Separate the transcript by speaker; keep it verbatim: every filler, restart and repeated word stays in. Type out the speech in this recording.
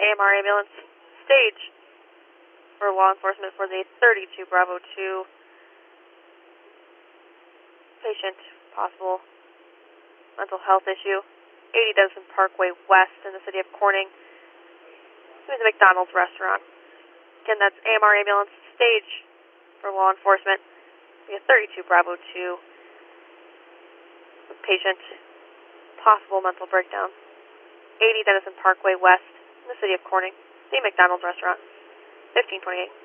Speaker 1: M R ambulance stage for law enforcement for the thirty-two Bravo two patient, possible mental health issue, eighty Denison Parkway West in the city of Corning. There's a McDonald's restaurant. Again, that's A M R ambulance stage for law enforcement. We have thirty-two Bravo two patient, possible mental breakdown. eighty Denison Parkway West in the city of Corning. The McDonald's restaurant. fifteen twenty-eight.